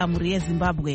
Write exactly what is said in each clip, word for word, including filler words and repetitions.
muri yezimbabwe.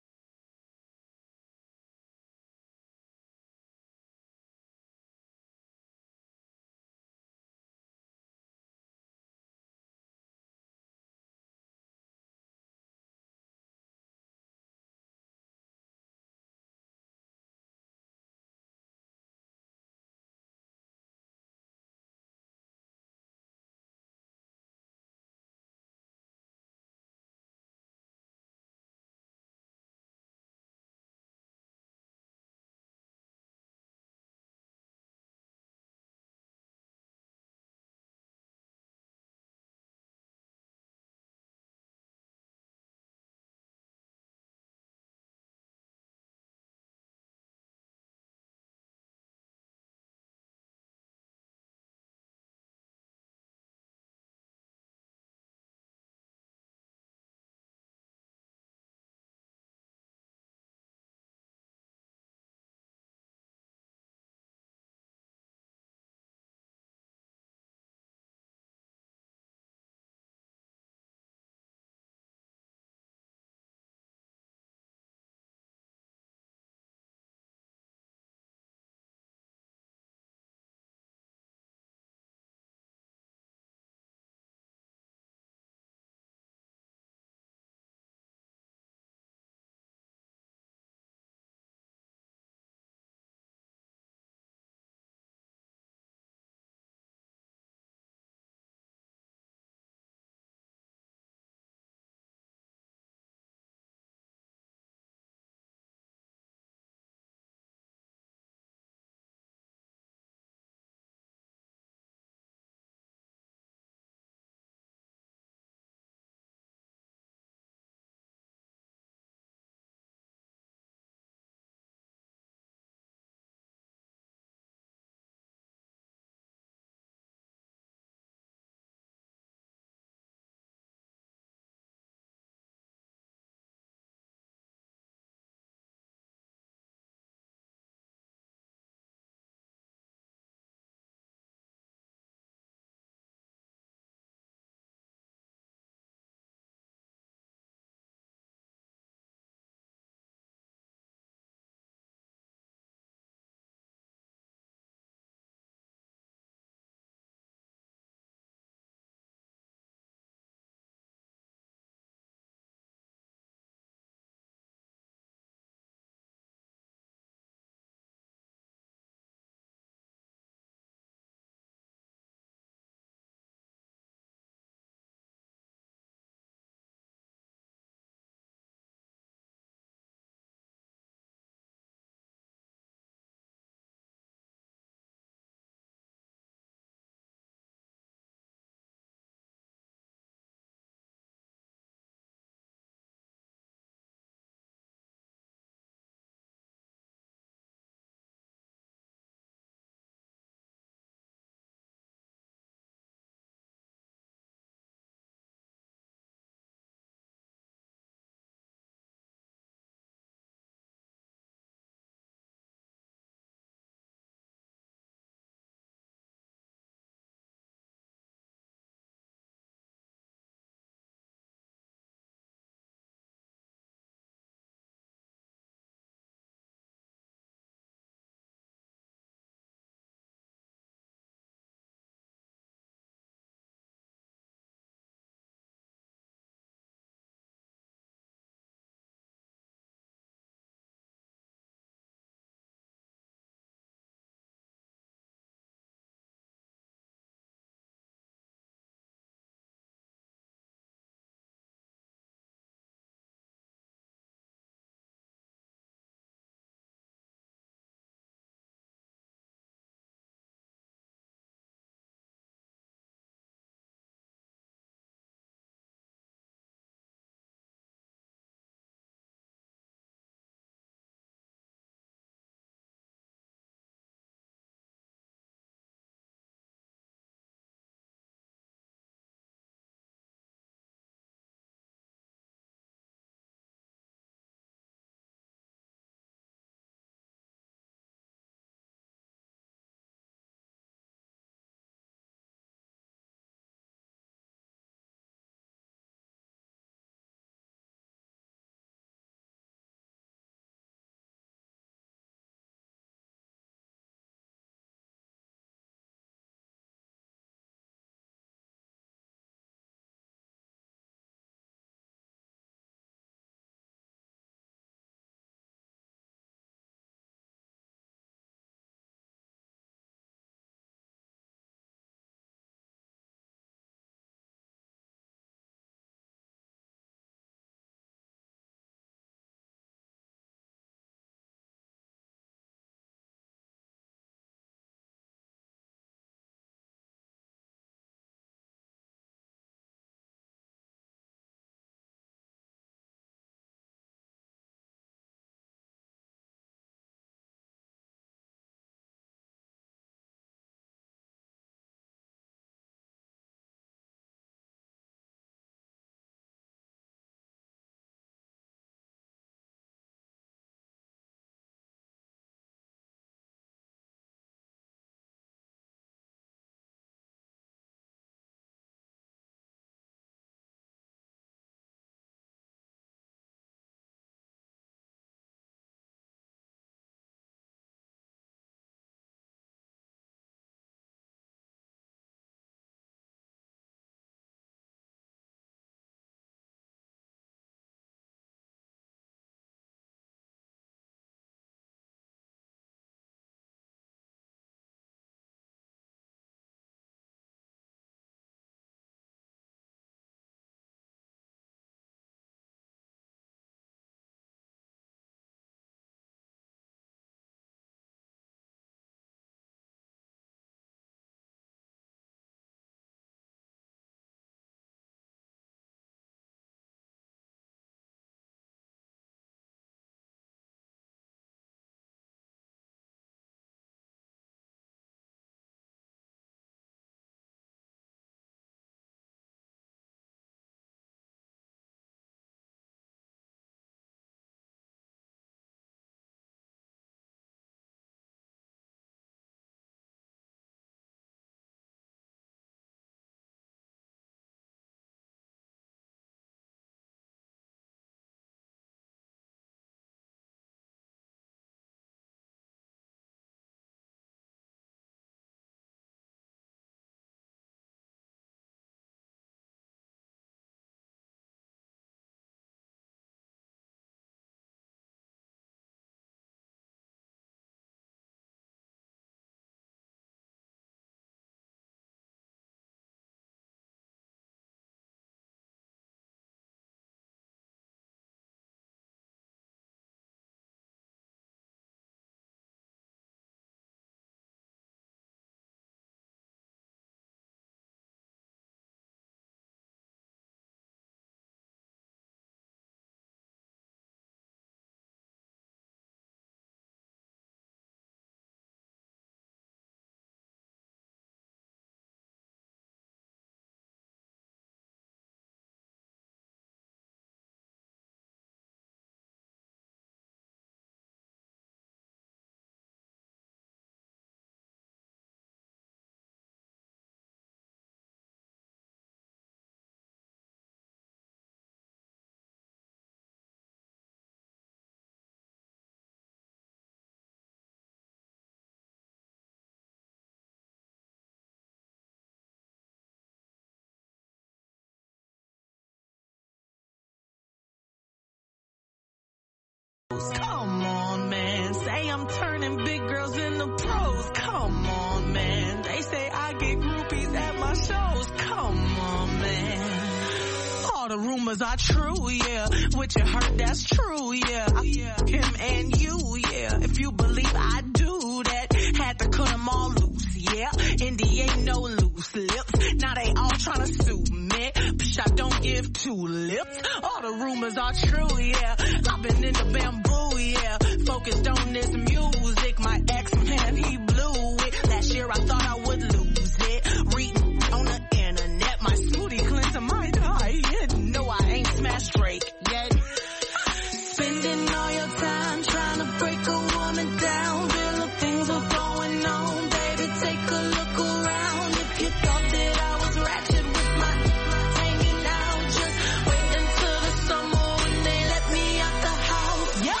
the rumors are true, yeah. What you heard, that's true, yeah. Him and you, yeah. If you believe I do that, had to cut them all loose, yeah. Indy ain't no loose lips. Now they all tryna sue me. Psh, I don't give two lips. All the rumors are true, yeah. I've been in the bamboo, yeah. Focused on this music. My ex-man, he blew it. Last year I thought I would lose it. Reading on the internet, my smoothie cleanser might die. Yeah, no, I ain't smashed Drake yet. Spending all your time trying to break a woman down. Real things are going on, baby, take a look around. If you thought that I was ratchet with my hanging out, just wait until the summer when they let me out the house. Yeah.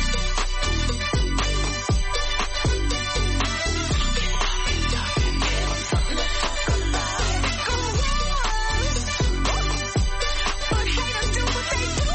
But haters do what they do.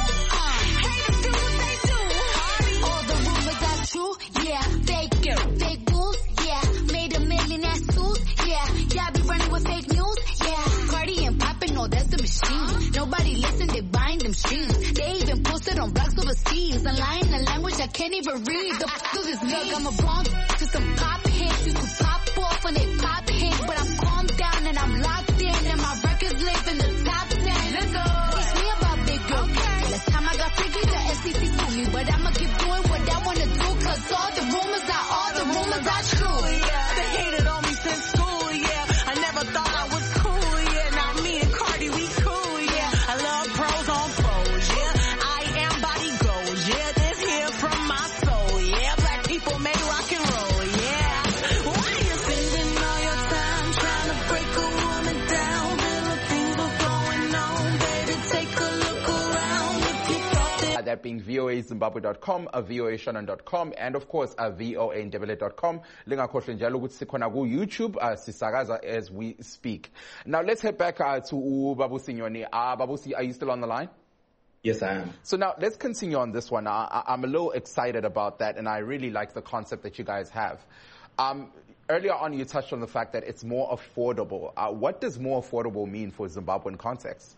Haters do what they do. All the rumors are true, yeah. Fake it, fake news, yeah. Made a million ass suits, yeah. Y'all be running with fake news, yeah. Cardi and poppin', no, that's the machine. Nobody listen, they buying them streams. They even posted on blogs overseas. I'm lying in a language I can't even read. The f*** is this look, I'm a bomb to some pop hits. You could pop off when they pop hits, but I'm calmed down and I'm locked in, and my records live in the top ten. Let's go. Teach me about big girl. Okay. Last time I got freaky, the S E C sued me, but I'ma keep doing what I wanna do, cause all the rumors are, all the rumors are true. Yeah, they hated on me since school, yeah. I never thought I was cool, yeah. Now me and Cardi, we cool, yeah. I love pros on pros, yeah. I am body goals, yeah. This here from my soul, yeah. Black people make rock and roll, yeah. Why you spending all your time trying to break a woman down? Little things are going on, baby, take a look around. If you thought that That being V O A Zimbabwe dot com, uh, V O A Shannon dot com, and of course uh, V O A Ndebele dot com. Lingakhohlwe njalo ukuthi sikhona ku YouTube, uh, sisakaza as we speak. Now let's head back uh, to Babusi Nyoni. Uh, Babusi, are you still on the line? Yes, I am. So now let's continue on this one. I, I, I'm a little excited about that, and I really like the concept that you guys have. Um, earlier on, you touched on the fact that it's more affordable. Uh, what does more affordable mean for Zimbabwean context?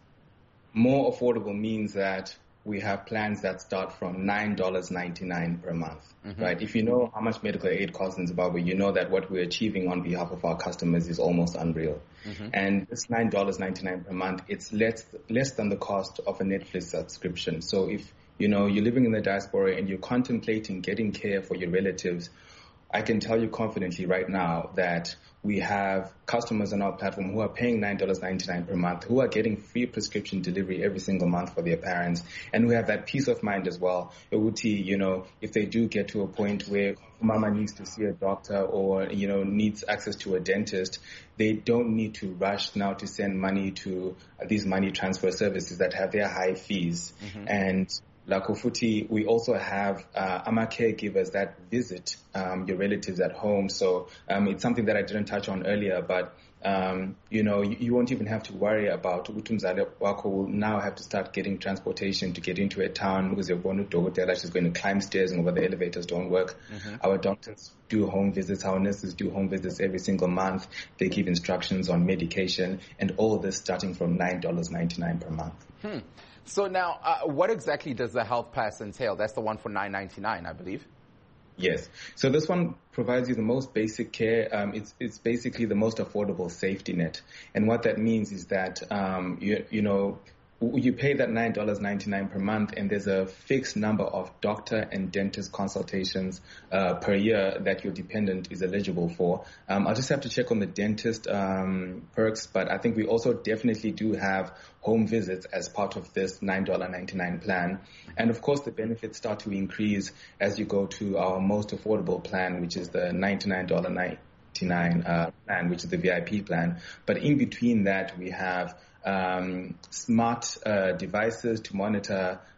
More affordable means that we have plans that start from nine dollars and ninety-nine cents per month, mm-hmm. right? If you know how much medical aid costs in Zimbabwe, you know that what we're achieving on behalf of our customers is almost unreal. Mm-hmm. And this nine dollars and ninety-nine cents per month, it's less, less than the cost of a Netflix subscription. So if, you know, you're living in the diaspora and you're contemplating getting care for your relatives, I can tell you confidently right now that we have customers on our platform who are paying nine dollars and ninety-nine cents per month, who are getting free prescription delivery every single month for their parents, and who have that peace of mind as well. Uti, you know, if they do get to a point where mama needs to see a doctor or, you know, needs access to a dentist, they don't need to rush now to send money to uh, these money transfer services that have their high fees. Mm-hmm. And Lakofuti, we also have uh, AMA caregivers that visit um, your relatives at home. So um, it's something that I didn't touch on earlier, but um, you know, you, you won't even have to worry about Utumzale Wako will now have to start getting transportation to get into a town because you're going to Dogotela, she's going to climb stairs and over the elevators don't work. Mm-hmm. Our doctors do home visits, our nurses do home visits every single month. They give instructions on medication, and all this starting from nine dollars and ninety-nine cents per month. Hmm. So now, uh, what exactly does the health pass entail? That's the one for nine ninety-nine, I believe. Yes. So this one provides you the most basic care. Um, it's it's basically the most affordable safety net. And what that means is that um, you you know you pay that nine dollars and ninety-nine cents per month, and there's a fixed number of doctor and dentist consultations uh, per year that your dependent is eligible for. Um, I'll just have to check on the dentist um, perks, but I think we also definitely do have home visits as part of this nine dollars and ninety-nine cents plan. And of course, the benefits start to increase as you go to our most affordable plan, which is the ninety-nine dollars and ninety-nine cents uh, plan, which is the V I P plan. But in between that, we have um, smart uh, devices to monitor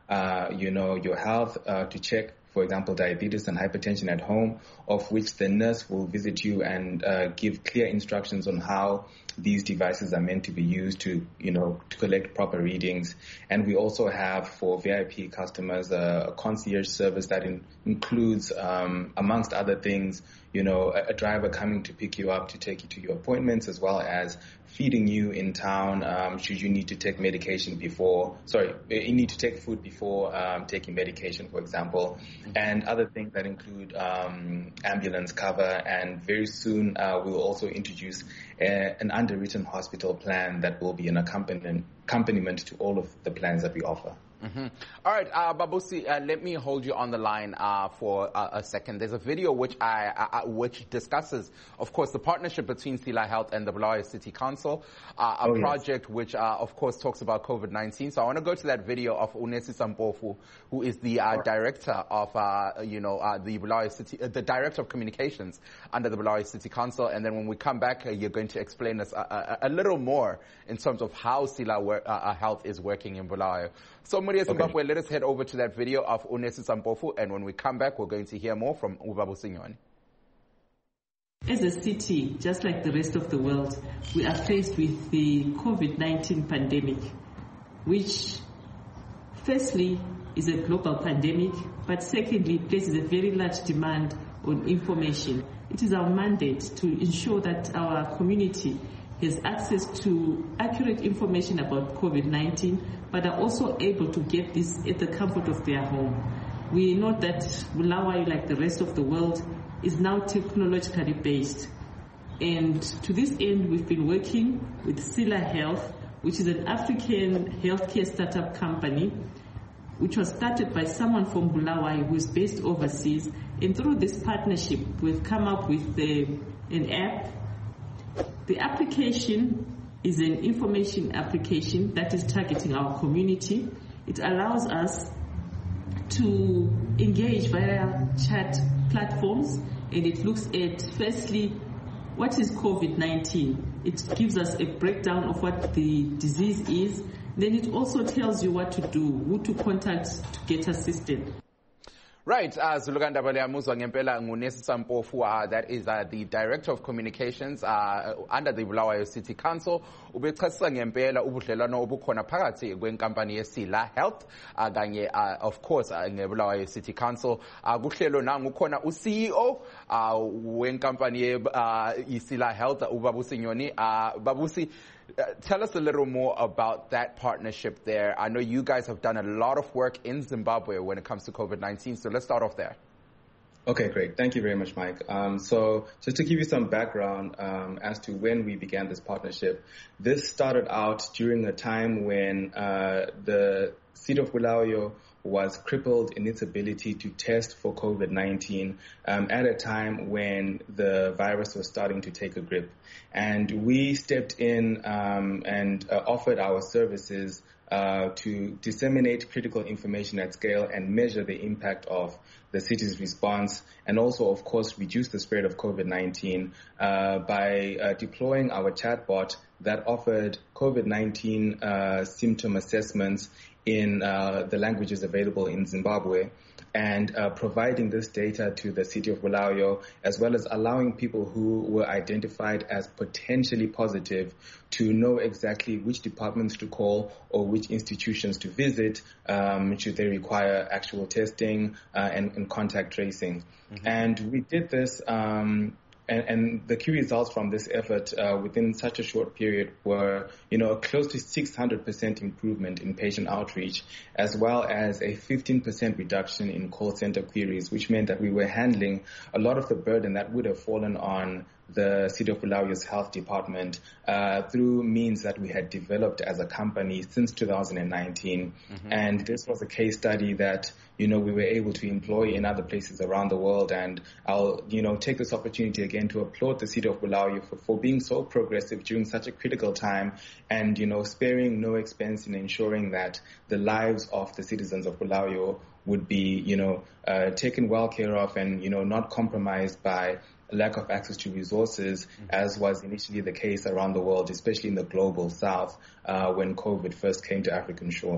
uh, you know, your health, uh, to check, for example, diabetes and hypertension at home, of which the nurse will visit you and uh, give clear instructions on how these devices are meant to be used to, you know, to collect proper readings. And we also have, for V I P customers, a, a concierge service that in, includes, um, amongst other things, you know, a, a driver coming to pick you up to take you to your appointments, as well as feeding you in town, um, should you need to take medication before, sorry, you need to take food before um, taking medication, for example, and other things that include um, ambulance cover. And very soon uh, we will also introduce a, an underwritten hospital plan that will be an accompaniment, accompaniment to all of the plans that we offer. Mm-hmm. All right, uh, Babusi, uh, let me hold you on the line uh, for uh, a second. There's a video which I, uh, which discusses, of course, the partnership between Sila Health and the Bulawayo City Council, uh, a oh, project yes. which, uh, of course, talks about COVID nineteen. So I want to go to that video of Unesisa Mpofu, who is the uh, director of, uh, you know, uh, the Bulawayo City, uh, the director of communications under the Bulawayo City Council. And then when we come back, uh, you're going to explain us a, a, a little more in terms of how Sila uh, Health is working in Bulawayo. So, Maria Zimbabwe, okay. Let us head over to that video of Unesisa Mpofu, and when we come back, we're going to hear more from Babusi Nyoni. As a city, just like the rest of the world, we are faced with the COVID nineteen pandemic, which firstly is a global pandemic, but secondly places a very large demand on information. It is our mandate to ensure that our community has access to accurate information about COVID nineteen, but are also able to get this at the comfort of their home. We know that Bulawayo, like the rest of the world, is now technologically based. And to this end, we've been working with Sila Health, which is an African healthcare startup company, which was started by someone from Bulawayo who is based overseas. And through this partnership, we've come up with the, an app. The application is an information application that is targeting our community. It allows us to engage via chat platforms, and it looks at, firstly, what is COVID nineteen? It gives us a breakdown of what the disease is. Then it also tells you what to do, who to contact to get assisted. Right, uh, Zuluganda Baleamuzwa Ngempela Unesisa Mpofu, uh, that is uh, the Director of Communications uh, under the Bulawayo City Council. Ubechasisa ngempela ubudlelwano obukhona phakathi kwenkampani yeSila Health uh, kanye uh, of course uh, ngeBulawayo City Council. Uh, kuhlelo nangu khona u-C E O uh, wenkampani ye uh, iSila Health, uBabusi Nyoni. Uh, Babusi, Uh, tell us a little more about that partnership there. I know you guys have done a lot of work in Zimbabwe when it comes to COVID nineteen, so let's start off there. Okay, great. Thank you very much, Mike. Um, so just to give you some background um, as to when we began this partnership, this started out during a time when uh, the city of Bulawayo was crippled in its ability to test for COVID nineteen um, at a time when the virus was starting to take a grip. And we stepped in um, and uh, offered our services uh, to disseminate critical information at scale and measure the impact of the city's response, and also, of course, reduce the spread of COVID nineteen uh, by uh, deploying our chatbot that offered COVID nineteen uh, symptom assessments in uh, the languages available in Zimbabwe, and uh, providing this data to the city of Bulawayo, as well as allowing people who were identified as potentially positive to know exactly which departments to call or which institutions to visit um, should they require actual testing uh, and, and contact tracing. Mm-hmm. And we did this um, And, and the key results from this effort uh, within such a short period were, you know, close to six hundred percent improvement in patient outreach, as well as a fifteen percent reduction in call center queries, which meant that we were handling a lot of the burden that would have fallen on the City of Bulawayo's health department uh, through means that we had developed as a company since two thousand nineteen. Mm-hmm. And this was a case study that, you know, we were able to employ in other places around the world. And I'll, you know, take this opportunity again to applaud the City of Bulawayo for, for being so progressive during such a critical time and, you know, sparing no expense in ensuring that the lives of the citizens of Bulawayo would be, you know, uh, taken well care of and, you know, not compromised by lack of access to resources, mm-hmm. as was initially the case around the world, especially in the global south, uh, when COVID first came to African shores.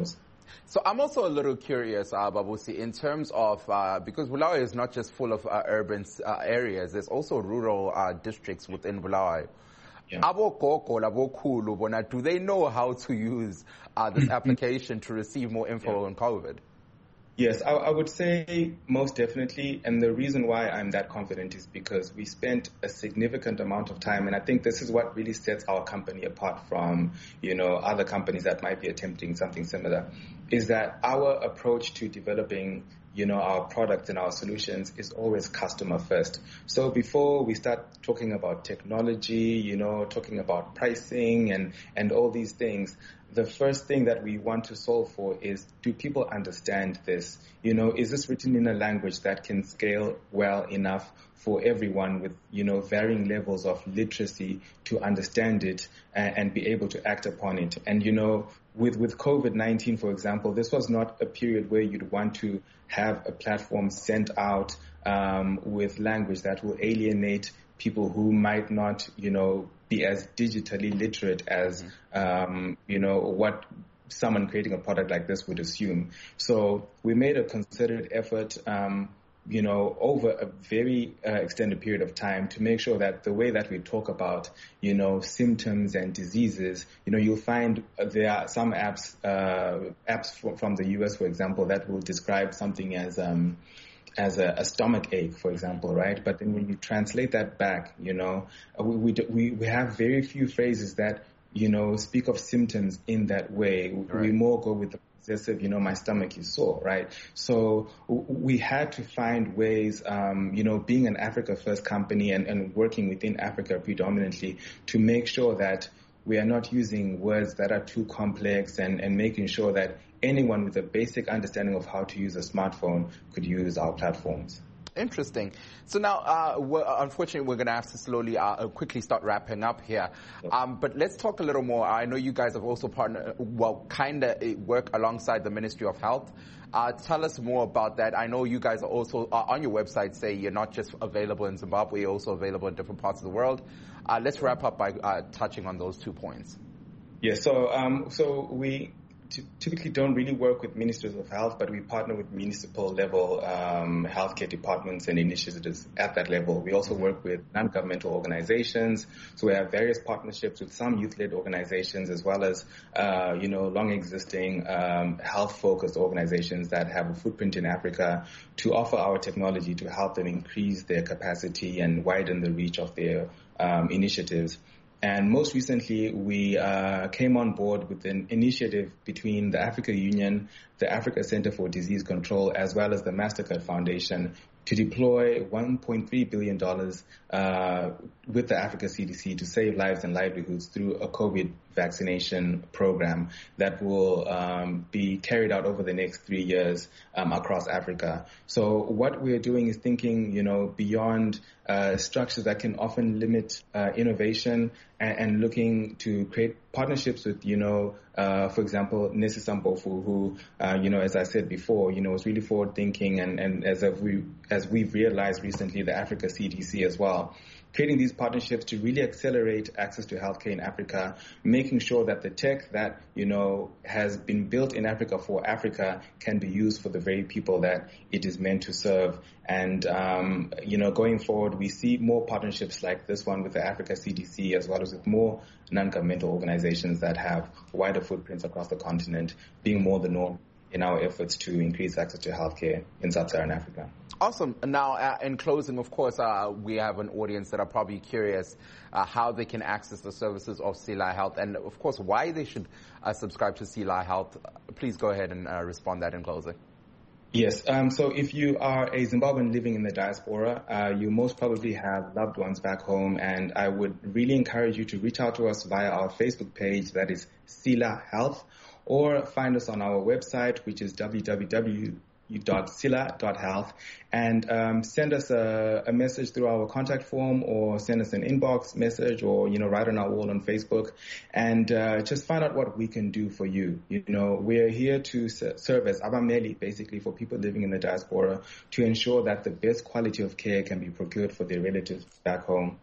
So I'm also a little curious, uh, Babusi, in terms of, uh, because Bulawayo is not just full of uh, urban uh, areas, there's also rural uh, districts within Bulawayo. Yeah. Abo Koko, Labo Kulu, Bona, do they know how to use uh, this application to receive more info yeah. on COVID? Yes, I, I would say most definitely. And the reason why I'm that confident is because we spent a significant amount of time. And I think this is what really sets our company apart from, you know, other companies that might be attempting something similar, is that our approach to developing, you know, our products and our solutions is always customer first. So before we start talking about technology, you know, talking about pricing and, and all these things, the first thing that we want to solve for is, do people understand this? You know, is this written in a language that can scale well enough for everyone with, you know, varying levels of literacy to understand it and, and be able to act upon it? And, you know, with, with COVID nineteen, for example, this was not a period where you'd want to have a platform sent out um, with language that will alienate people who might not, you know, be as digitally literate as, um, you know, what someone creating a product like this would assume. So we made a concerted effort, um, you know, over a very uh, extended period of time to make sure that the way that we talk about, you know, symptoms and diseases, you know, you'll find there are some apps, uh, apps from, from the U S, for example, that will describe something as, um, as a, a stomach ache, for example, right? But then when you translate that back, you know, we, we, we have very few phrases that, you know, speak of symptoms in that way. Right. We more go with the possessive, you know, my stomach is sore, right? So we had to find ways, um, you know, being an Africa First company and, and working within Africa predominantly to make sure that we are not using words that are too complex and, and making sure that anyone with a basic understanding of how to use a smartphone could use our platforms. Interesting. So now, uh, we're, unfortunately, we're going to have to slowly, uh, quickly start wrapping up here. Um, but let's talk a little more. I know you guys have also partnered, well, kind of work alongside the Ministry of Health. Uh, tell us more about that. I know you guys are also, uh, on your website, say you're not just available in Zimbabwe, you're also available in different parts of the world. Uh, let's wrap up by uh, touching on those two points. Yeah, so, um, so we typically don't really work with ministries of health, but we partner with municipal level um, healthcare departments and initiatives at that level. We also work with non-governmental organizations. So we have various partnerships with some youth-led organizations as well as, uh, you know, long-existing um, health-focused organizations that have a footprint in Africa to offer our technology to help them increase their capacity and widen the reach of their um, initiatives. And most recently, we uh, came on board with an initiative between the Africa Union, the Africa Center for Disease Control, as well as the Mastercard Foundation to deploy one point three billion dollars uh, with the Africa C D C to save lives and livelihoods through a COVID vaccination program that will um, be carried out over the next three years um, across Africa. So what we're doing is thinking, you know, beyond uh, structures that can often limit uh, innovation and, and looking to create partnerships with, you know, uh, for example, Nesi Sambofu, who, uh, you know, as I said before, you know, was really forward thinking and, and as we, as we've realized recently, the Africa C D C as well. Creating these partnerships to really accelerate access to healthcare in Africa, making sure that the tech that, you know, has been built in Africa for Africa can be used for the very people that it is meant to serve. And, um, you know, going forward, we see more partnerships like this one with the Africa C D C, as well as with more non-governmental organizations that have wider footprints across the continent, being more the norm in our efforts to increase access to healthcare in sub-Saharan Africa. Awesome. Now, uh, in closing, of course, uh, we have an audience that are probably curious uh, how they can access the services of Sila Health and, of course, why they should uh, subscribe to Sila Health. Please go ahead and uh, respond that in closing. Yes. Um, so if you are a Zimbabwean living in the diaspora, uh, you most probably have loved ones back home, and I would really encourage you to reach out to us via our Facebook page, that is Sila Health, or find us on our website, which is w w w dot sila dot health, and um, send us a, a message through our contact form, or send us an inbox message, or, you know, write on our wall on Facebook, and uh, just find out what we can do for you. You know, we're here to serve as abameli, basically, for people living in the diaspora, to ensure that the best quality of care can be procured for their relatives back home.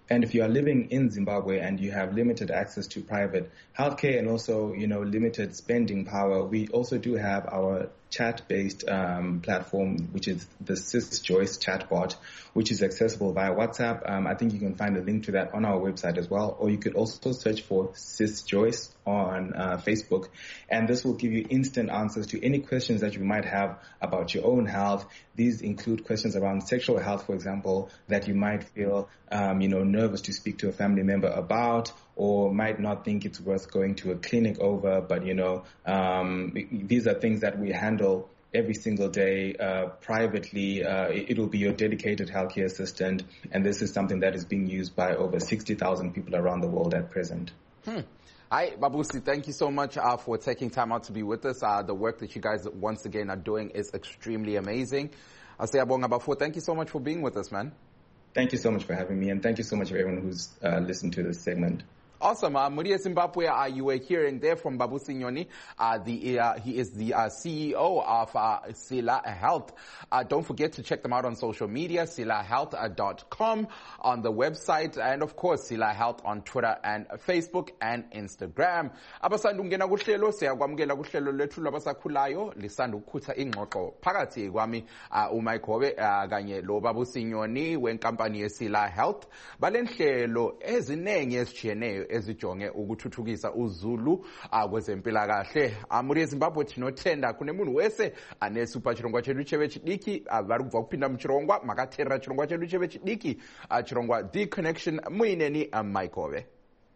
And if you are living in Zimbabwe and you have limited access to private healthcare and also, you know, limited spending power, we also do have our chat-based um, platform, which is the SysJoyce chatbot, which is accessible via WhatsApp. Um, I think you can find a link to that on our website as well, or you could also search for SysJoyce on uh, Facebook, and this will give you instant answers to any questions that you might have about your own health. These include questions around sexual health, for example, that you might feel, um, you know, nervous to speak to a family member about, or might not think it's worth going to a clinic over. But, you know, um, these are things that we handle every single day uh, privately. Uh, it will be your dedicated healthcare assistant, and this is something that is being used by over sixty thousand people around the world at present. Hmm. Hi, Babusi. Thank you so much uh, for taking time out to be with us. Uh, the work that you guys once again are doing is extremely amazing. Asiyabonga Bafo, thank you so much for being with us, man. Thank you so much for having me, and thank you so much for everyone who's uh, listened to this segment. Awesome. Uh, Muria Zimbabwe, uh, you were hearing there from Babusi Nyoni. Uh, the, uh, he is the uh, C E O of uh, Sila Health. Uh, don't forget to check them out on social media, sila health dot com on the website, and of course, Sila Health on Twitter and Facebook and Instagram. Abasandu ngena kuhlelo, siyakwamukela kuhlelo lethu labasakhulayo, lisandu ukukhutha ingxoxo phakathi kwami uh, uMike Hobe uh, kanye lo Babusi Nyoni wenkampani yeSila Health. Balenhlelo ezinengi ezitshiyeneyo ezijonge ukuthuthukisa uzulu kwezempilakahle. Muri eZimbabwe tinothenda kune munhu wese ane super chirongwa chedu cheve chidiki vari kubva kupinda muchirongwa makateerera chirongwa chedu cheve chidiki chirongwa The Connection. Muineni Mike Hobe.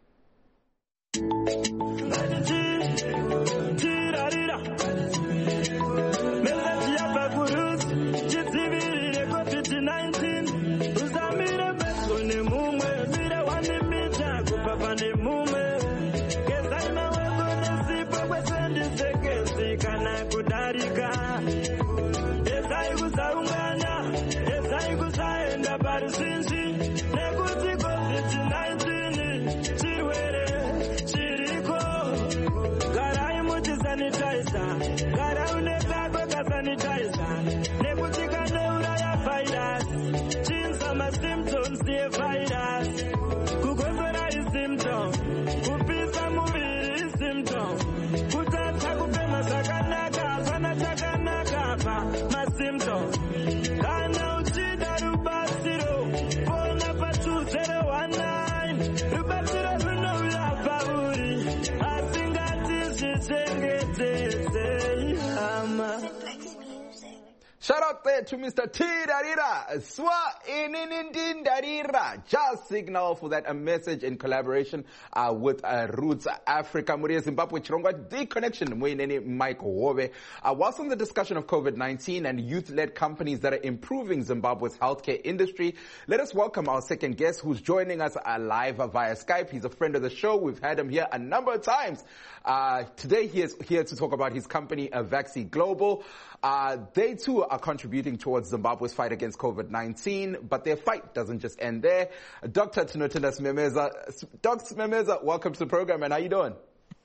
Shout out there to Mister T. Darira. Swa ininin Darira. Just signal for that a message in collaboration uh, with uh, Roots Africa. Muria Zimbabwe Chirongwa The Connection. Muineni Mike Hobe. Uh, whilst on the discussion of COVID nineteen and youth-led companies that are improving Zimbabwe's healthcare industry, let us welcome our second guest who's joining us uh, live via Skype. He's a friend of the show. We've had him here a number of times. Uh, today he is here to talk about his company, uh, Vaxi Global. Uh, they too are contributing towards Zimbabwe's fight against COVID nineteen, but their fight doesn't just end there. Doctor Tinotenda Smemeza. Doctor Smemeza, welcome to the program, and how you doing?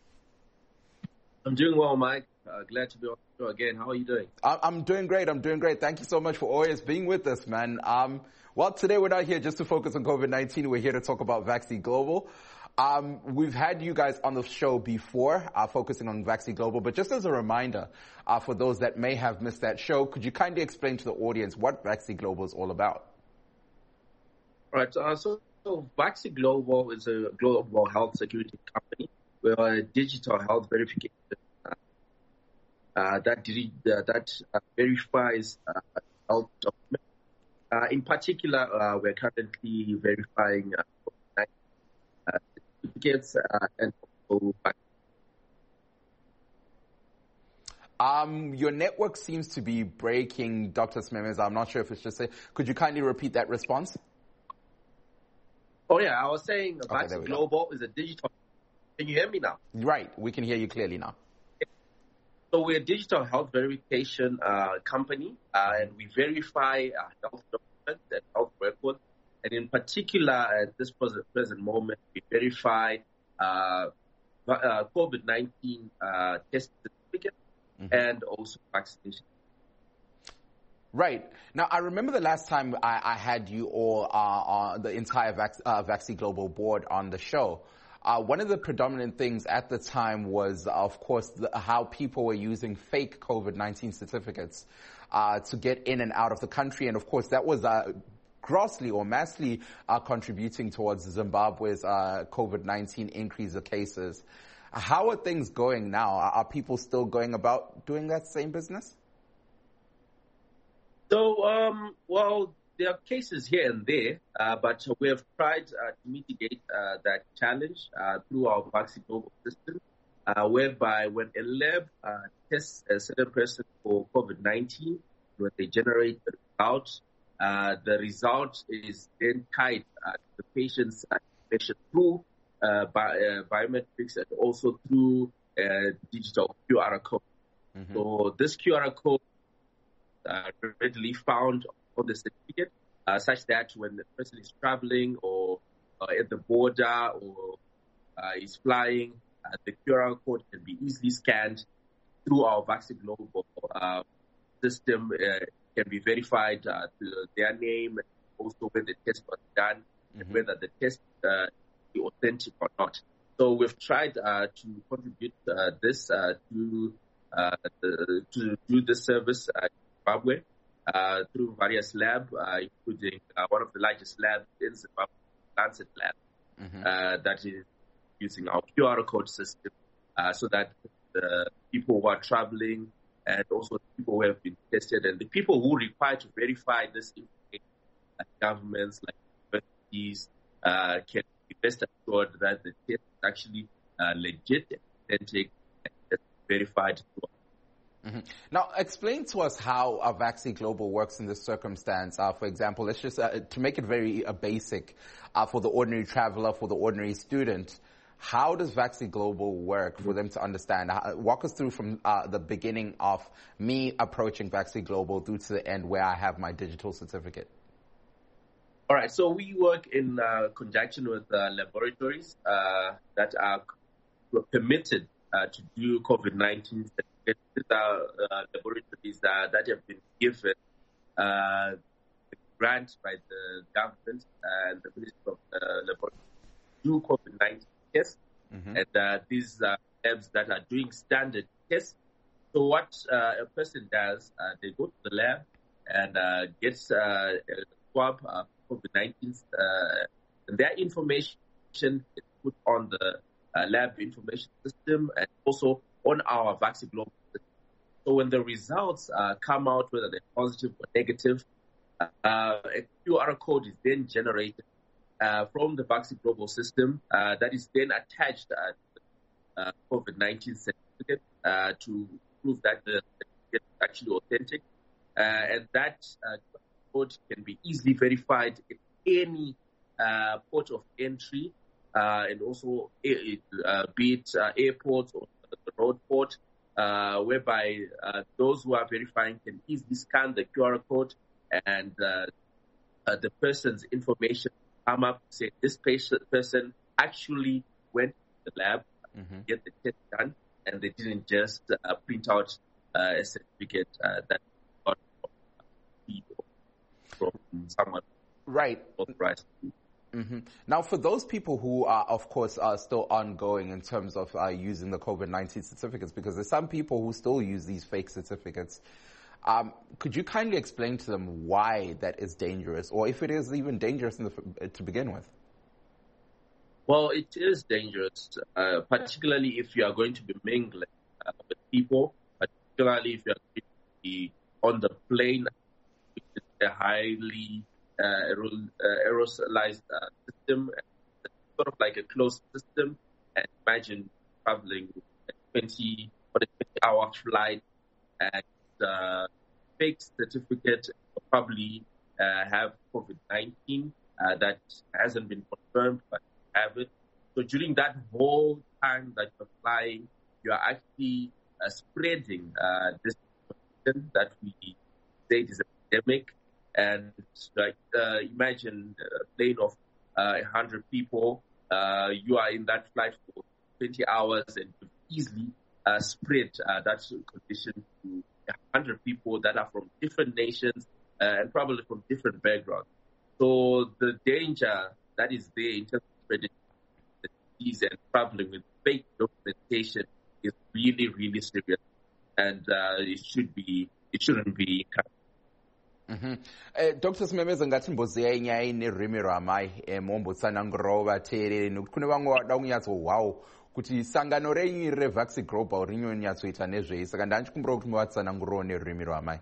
I'm doing well, Mike. Uh, glad to be on the show again. How are you doing? I'm doing great. I'm doing great. Thank you so much for always being with us, man. Um, well, today we're not here just to focus on COVID nineteen. We're here to talk about Vaxi Global. Um, we've had you guys on the show before, uh, focusing on Vaxi Global, but just as a reminder, uh, for those that may have missed that show, could you kindly explain to the audience what Vaxi Global is all about? Right. Uh, so, so Vaxi Global is a global health security company. We're a digital health verification uh, uh, that uh, that uh, verifies uh, health documents. Uh, in particular, uh, we're currently verifying uh, uh, certificates uh, and also Um, your network seems to be breaking, Doctor Smemeza. I'm not sure if it's just a, could you kindly repeat that response? Oh yeah, I was saying okay, Vaxi Global is a digital. Can you hear me now? Right, we can hear you clearly now. So we're a digital health verification uh, company, uh, and we verify uh, health documents and health records. And in particular, at this present, present moment, we verify uh, uh, COVID nineteen uh, test certificates mm-hmm. and also vaccination. Right. Now, I remember the last time I, I had you all, uh, uh, the entire Vax, uh, Vaxi Global board on the show. Uh, one of the predominant things at the time was, of course, the, how people were using fake COVID nineteen certificates uh, to get in and out of the country. And, of course, that was uh, grossly or massively uh, contributing towards Zimbabwe's uh, COVID nineteen increase of cases. How are things going now? Are, are people still going about doing that same business? So, um, well, there are cases here and there, uh, but we have tried uh, to mitigate uh, that challenge uh, through our Vaxi Global system, uh, whereby when a lab uh, tests a certain person for COVID nineteen, when they generate the result, uh, the result is then tied uh, to the patient's information through uh, bi- uh, biometrics and also through uh, digital Q R code. Mm-hmm. So this Q R code Uh, readily found on the certificate, uh, such that when the person is traveling or uh, at the border or uh, is flying, uh, the Q R code can be easily scanned through our Vaxi Global uh, system. Uh, can be verified uh, to their name and also when the test was done, mm-hmm. and whether the test uh, is authentic or not. So we've tried uh, to contribute uh, this uh, to uh, the, to do the service. Uh, Zimbabwe, uh, through various labs, uh, including uh, one of the largest labs in Zimbabwe, Lancet Lab, mm-hmm. uh, that is using our Q R code system, uh, so that the people who are traveling and also the people who have been tested and the people who require to verify this information, like governments, like universities, uh, can be best assured that the test is actually uh, legit, authentic, and verified through. Mm-hmm. Now, explain to us how uh, Vaxi Global works in this circumstance. Uh, for example, let's just, uh, to make it very uh, basic, uh, for the ordinary traveler, for the ordinary student, how does Vaxi Global work for them to understand? Uh, walk us through from uh, the beginning of me approaching Vaxi Global through to the end where I have my digital certificate. All right, so we work in uh, conjunction with uh, laboratories uh, that are permitted uh, to do COVID nineteen certificates. These are uh, laboratories uh, that have been given uh, a grant by the government and the Ministry of uh, Laboratory to do COVID nineteen tests. Mm-hmm. And uh, these are labs that are doing standard tests. So what uh, a person does, uh, they go to the lab and uh, gets uh, a swab of COVID nineteen. Uh, and their information is put on the uh, lab information system and also on our Vaxi Global system. So when the results uh, come out, whether they're positive or negative, uh, a Q R code is then generated uh, from the Vaxi Global system uh, that is then attached uh, to the uh, COVID nineteen certificate uh, to prove that the certificate is actually authentic. Uh, and that uh, code can be easily verified in any uh, port of entry uh, and also uh, be it uh, airports or the road port, uh, whereby uh, those who are verifying can easily scan the Q R code and uh, uh, the person's information come up, say this patient, person actually went to the lab mm-hmm. to get the test done, and they didn't just uh, print out uh, a certificate uh, that got from someone. Right. Authorized. Mm-hmm. Now, for those people who are, of course, are still ongoing in terms of uh, using the COVID nineteen certificates, because there's some people who still use these fake certificates, um, could you kindly explain to them why that is dangerous, or if it is even dangerous in the, to begin with? Well, it is dangerous, uh, particularly if you are going to be mingling uh, with people, particularly if you are going to be on the plane, which is a highly Uh, aerosolized uh, system, sort of like a closed system. And imagine traveling a twenty or a twenty hour flight and uh, fake certificate, probably uh, have COVID nineteen uh, that hasn't been confirmed, but have it. So during that whole time that you're flying, you are actually uh, spreading uh, this condition that we say is a pandemic. And like uh, imagine a plane of uh, one hundred people, uh, you are in that flight for twenty hours and you easily uh, spread uh, that condition to one hundred people that are from different nations, uh, and probably from different backgrounds. So the danger that is there in terms of spreading the disease and traveling with fake documentation is really, really serious, and uh, it should be, it shouldn't be. Mm-hmm. Uh, Doctor Simemeza ngathi mboziya inyaya nerimi ramai emombotsana ngorova tere nokune vangu vaunyadzo wow kuti sangano renyi revaxi global rinyonyatsoita nezvei saka ndanchikumbira kuti muvatsana ngoro nerimi ramai.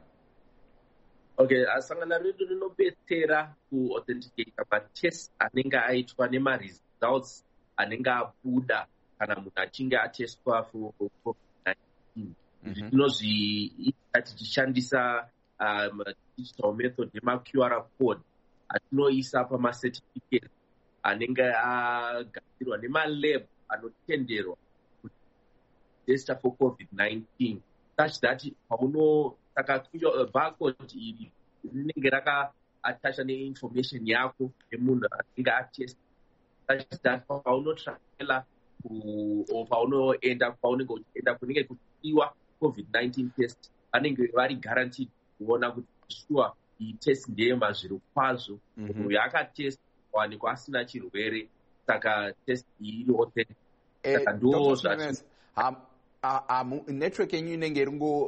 Okay, sangano redu rinobetsera kuauthenticate matest anenge aitwa nemaresults anenge abuda kana munhu achinge atestwa for covid nineteen. Tinozviita tichishandisa um, digital method nema-Q R code atinoisa pamacertificate anenge agadzirwa nemalab anotenderwa kutesta for covid nineteen, such that pauno saka barcode iri rinenge rakaatacha neinformation yako yemunhu anenge atesta, such that paunotraela or paunoenda paunenge uchienda kunenge kuchiiwa covid nineteen test vanenge vari guaranteed kuona kuti sure iyi test ndeyemazviro kwazvo munhu yakatest wanikwa asina chirwere saka test iyi iri authentic. Saka ndo zvati network yenyu inenge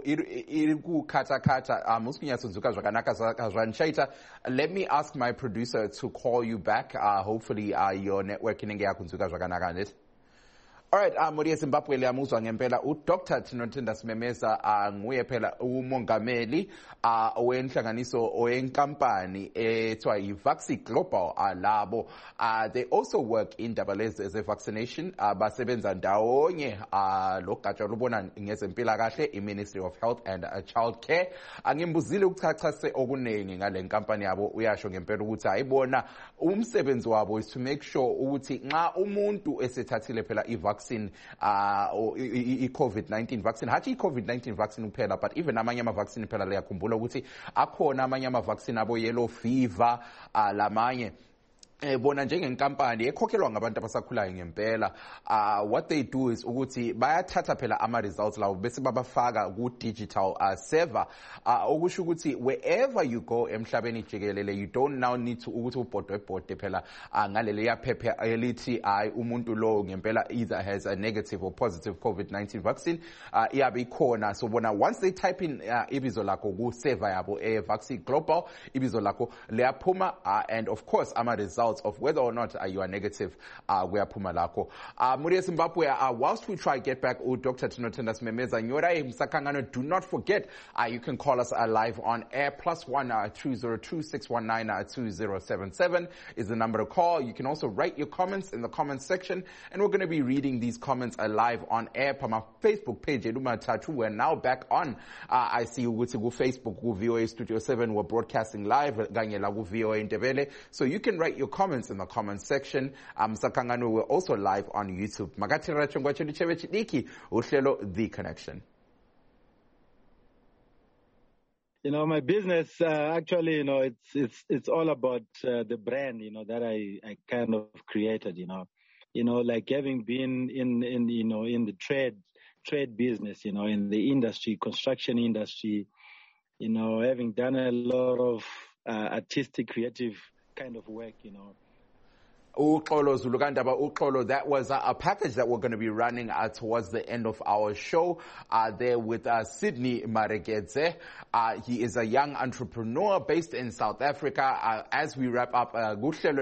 iri kukatakata, hamusi kunyatsodzoka zvakanaka saka zvandichaita, let me ask my producer to call you back. Uh, hopefully uh, your network inenge yakunzwika zvakanaka ndeti. Alright, uh, muri eZimbabwe liyamuzwa ngempela uDr Tinotenda Simemeza uh, nguye phela umongameli uh, wenhlanganiso oyenkampani ethiwa yiVaxi Global uh, labo uh, they also work in double as a vaccination uh, basebenza ndawonye uh, logatsha lubona ngezempilakahle iMinistry of Health and uh, Child Care. Angimbuzile ukuchachase okunengi ngale nkampani yabo, uyasho ngempela ukuthi ayibona umsebenzi wabo is to make sure ukuthi nxa umuntu esethathile phela ivaccine uh or i-COVID nineteen vaccine, hathi i-COVID nineteen vaccine kuphela but even amanye ama-vaccine phela liyakhumbula ukuthi akhona amanye ama-vaccine abo yellow fever uh, lamanye Eh bona njengenkampani ekhokhelwa ngabantu abasakhulayo ngempela, uh what they do is ukuthi bayathatha phela ama results lawo bese babafaka ku digital uh, server uh okusho ukuthi wherever you go emhlabeni jikelele you don't now need to ukuthi ubhodwe bhodwe phela uh, ngaleli yaphephe elithi ay umuntu lo ngempela either has a negative or positive COVID nineteen vaccine uh iyabe ikhona. So bona once they type in uh, ibizo lakho ku server yabo eVaxi Global, ibizo lakho liyaphuma uh, and of course ama results of whether or not uh, you are negative uh, kuyaphuma lakho. Uh, muri eZimbabwe, uh, whilst we try to get back uh, Doctor Tinotenda Simemeza nyora msakangano, do not forget uh, you can call us uh, live on air. Plus one uh, two zero two six one nine uh, two zero seven seven is the number to call. You can also write your comments in the comments section, and we're going to be reading these comments uh, live on air from our Facebook page. Eduma Tatu, we're now back on. Uh, I see you go to Facebook, go V O A Studio seven. We're broadcasting live. Ganyela go V O A Ndebele. So you can write your comments in the comments section. Um, Sakangano, we're also live on YouTube. Magatira chongwa chedichewe chidiki, uhlelo The Connection. You know, my business, uh, actually, you know, it's, it's, it's all about uh, the brand, you know, that I, I kind of created, you know, you know, like having been in, in, you know, in the trade, trade business, you know, in the industry, construction industry, you know, having done a lot of uh, artistic, creative kind of work, you know. Uxolo Zulukandaba Uxolo, that was uh, a package that we're going to be running uh, towards the end of our show uh, there with uh, Sydney Marekeze. Uh, he is a young entrepreneur based in South Africa. Uh, as we wrap up, uh,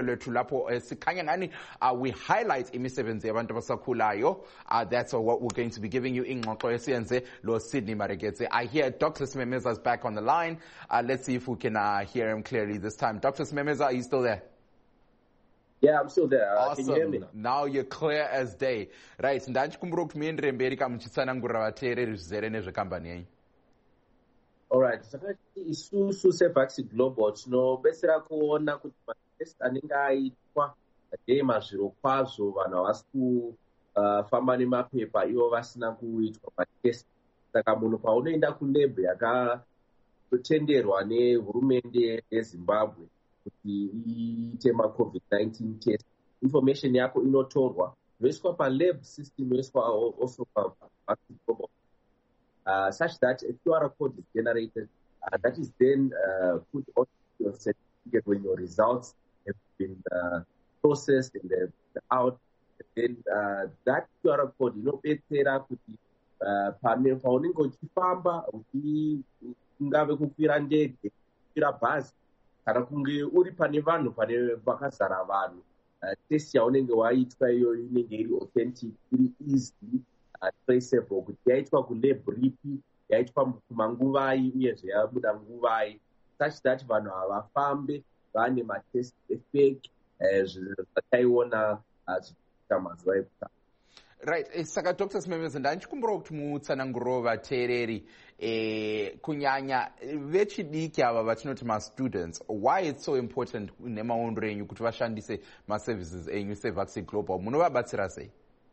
uh, we highlight imisebenzi yabantu abasakhulayo. Uh, that's what we're going to be giving you in Lo Sydney Marekeze. I hear Doctor Simemeza is back on the line. Uh, let's see if we can uh, hear him clearly this time. Doctor Simemeza, are you still there? Yeah, I'm still there. Uh, awesome. Can you hear me now? Now you're clear as day. Right. Ndachikumbura kuti muendere mberi kamuchitsanangurira vateereri zvizere nezvekambani yenyu. Alright. Sakati isusu seVaxi Global tinobetsera kuona kuti matest anenge aitwa emazviro kwazvo vanhu havasi kufamba nemapepa ivo vasina kuitwa matest. Saka munhu paunoenda kulab yakatenderwa nehurumende yeZimbabwe kuti iite maCovid nineteen test, information yako inotorwa yoiswa palab system, yoiswa also paVaxi Global, uh, such that a Q R code is generated Uh, that is then uh, put on your certificate when your results have been uh, processed and they're out. And then uh, that Q R code inobetsera kuti pane paunenge uchifamba ungave kukwira ndege, kukwira bhazi kana kunge uri pane vanhu pane pakazara vanhu, test yaunenge waitwa iyoyo inenge iri authentic, iri easy uh, traceable, kuti yaitwa kulab ripi, yaitwa kumanguvai uyezve yabuda nguvai, such that vanhu havafambe vane matest efake zvataiona zvichiita mazuva ekutanga. Right, saka Doctor Smemeza, ndanchikumbura kuti mutsananguro vateereri eh, kunyanya vechidiki ava vatinoti ma-students, why it's so important nemaondero enyu kuti vashandise ma-services enyu seVaccine Global, munovabatsira sei?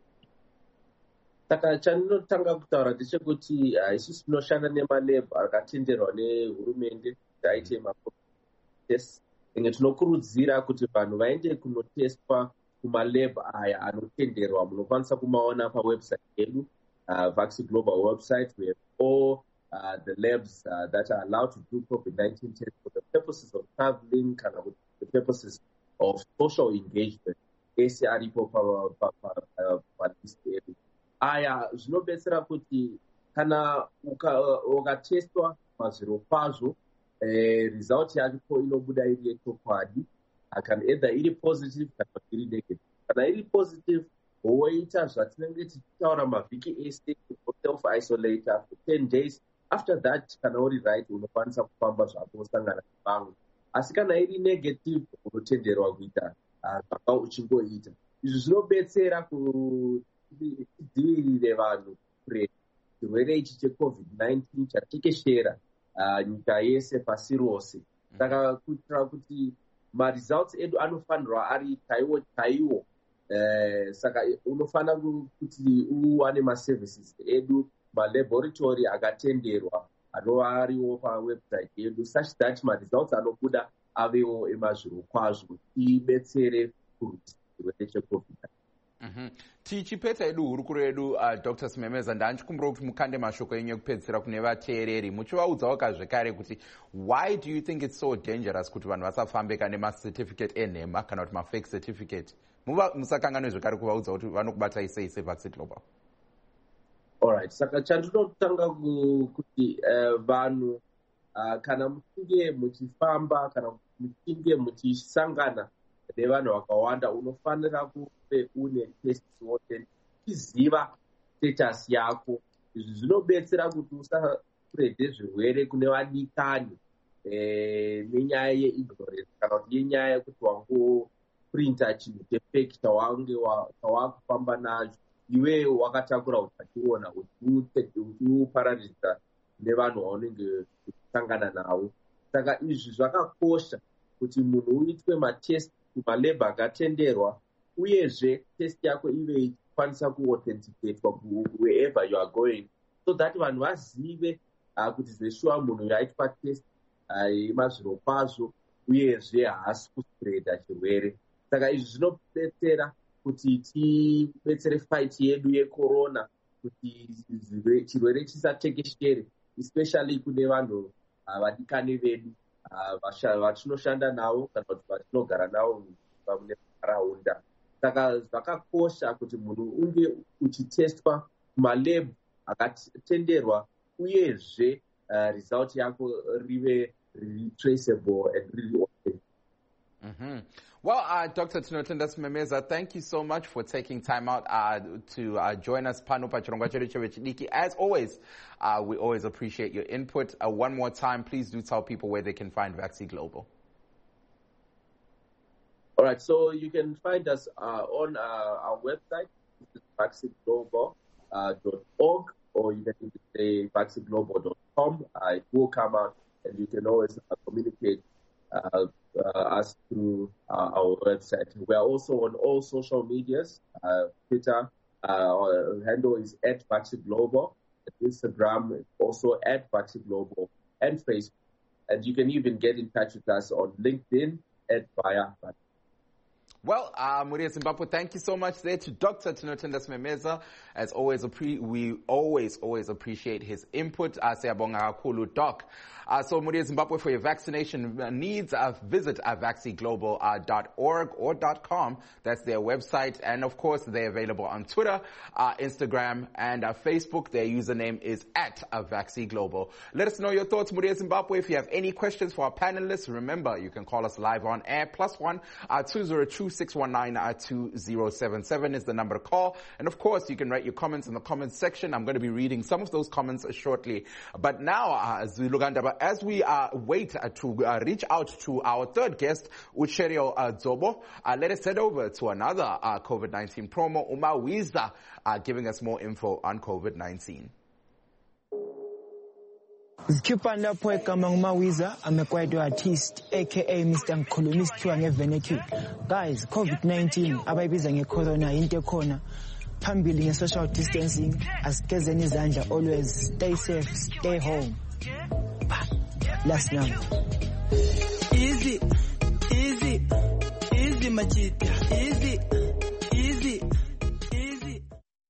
Saka chandinotanga kutaura ndechekuti isusu tinoshanda nemalab akatenderwa nehurumende kuti aite matest, enge tinokurudzira kuti vanhu vaende kunotestwa kumalab aya anotenderwa. Munokwanisa kumaona pawebsite yedu, uh, Vaccine Global website. We have all uh, the labs uh, that are allowed to do COVID nineteen tests for the purposes of traveling, kind of the purposes of social engagement. Ese aripo palist yedu. Aya zvinobetsera kuti kana ukatestwa mazviro kwazvo, eh, result yako inobuda iri yechokwadi, kana either iri positive kana iri negative. Kana iri positive, woita zvatinenge tichitaura mavhiki ese, self isolate for ten days. After that, kana uri right, unokwanisa kufamba zvako usangana nevamwe. Asi kana iri negative, unotenderwa kuita zvaka uchingoita. Izvi zvinobetsera kuti tidzivirire vanhu chirwere ichi cheCovid nineteen chatekeshera nyika yese pasi rose. Saka kuitira kuti ma-results edu anofanirwa ari chaiwo chaiwo, eh, saka unofanira kuti uwane ma-services edu, ma-laboratory akatenderwa anova ariwo pawebsite yedu, such that ma-results anobuda avewo emazviro kwazvo, tibetsere kurwisa chirwere cheCovid. Mm-hmm. Tichipeta edu hurukuro edu uh, Doctor Smemeza, ndanchikumbura kuti mukande mashoko enyu ekupedzisira kune vateereri muchivaudzawo zvekare kuti why do you think it's so dangerous kuti vanhu vasafambe kana ma-certificate enhema kana kuti ma-fake certificate? Musakanganwe zvekare kuvaudza kuti vanokubatai sei seVaccine Global. Alright, saka chandinotanga kuti uh, vanhu uh, kana muchinge muchifamba kana muchinge muchisangana nevanhu vakawanda, unofanira kunge une test wote uchiziva status yako. Izvi zvinobetsera kuti usaspread zvirwere kune vadikani eh, nenyaya yeignorance kana kuti yenyaya yekuti wangoprinta chinhu chefake chawange chawakufamba nacho, iwe wakatakura utachiona uchiupararidza nevanhu vaunenge uchisangana navo. Saka izvi zvakakosha kuti munhu uitwe matest kumalab akatenderwa, uyezve test yako ive ichikwanisa kuauthenticatewa wherever you are going, so that vanhu vazive uh, kuti zveshuwa munhu yaitwa test yemazviro uh, kwazvo, uyezve haasi kuspreda chirwere. Saka izvi zvinobetsera kuti tibetsere fight yedu yecorona, kuti chirwere chisatekeshere, especially kune vanhu uh, vadikani vedu vatinoshanda navo kana kuti vatinogara navo munharaunda. Saka zvakakosha kuti munhu unge uchitestwa kumalab akatenderwa, uyezve uh, result yako rive really traceable and really authentic. Mm-hmm. Well, uh, Doctor Tinotenda Smemeza, thank you so much for taking time out uh, to uh, join us pano pachirongwa chedu chevechidiki. As always, uh, we always appreciate your input. Uh, one more time, please do tell people where they can find Vaccine Global. All right, so you can find us uh, on uh, our website, vaccine global dot org, or you can say vaccine global dot com. Uh, it will come out, and you can always uh, communicate uh, uh, us through uh, our website. We are also on all social medias. Uh, Twitter, uh, our handle is at Vaccine Global. Instagram is also at Vaccine Global, and Facebook. And you can even get in touch with us on LinkedIn at via. Well, uh, Muria Zimbabwe, thank you so much there to Doctor Tinotenda Smemeza. As always, we always, always appreciate his input. Uh, Siyabonga kakhulu, Doc. Uh, so, Muria Zimbabwe, for your vaccination needs, uh, visit uh, vaxi global dot org or .com. That's their website. And, of course, they're available on Twitter, uh, Instagram, and uh, Facebook. Their username is at uh, vaxiglobal. Let us know your thoughts, Muria Zimbabwe. If you have any questions for our panelists, remember, you can call us live on air. Plus one, uh, two zero two, six one nine, two zero seven seven is the number to call. And, of course, you can write your comments in the comments section. I'm going to be reading some of those comments shortly. But now, uh, Zulugandaba, as we uh, wait uh, to uh, reach out to our third guest, Ucherio uh, Zobo, uh, let us head over to another uh, COVID nineteen promo, Uma Wiza, uh, giving us more info on COVID nineteen. Zikhipha lapho egama nguMawiza, I'm a kwaito artist aka Mister Mkhulumi Sikhiwa ngevenecule. Guys, COVID nineteen abayibiza ngecorona into ekhona. Phambili nge-social distancing, asigezeni izandla, always stay safe, stay home. Last number. Easy, easy, easy machita, easy, easy, easy.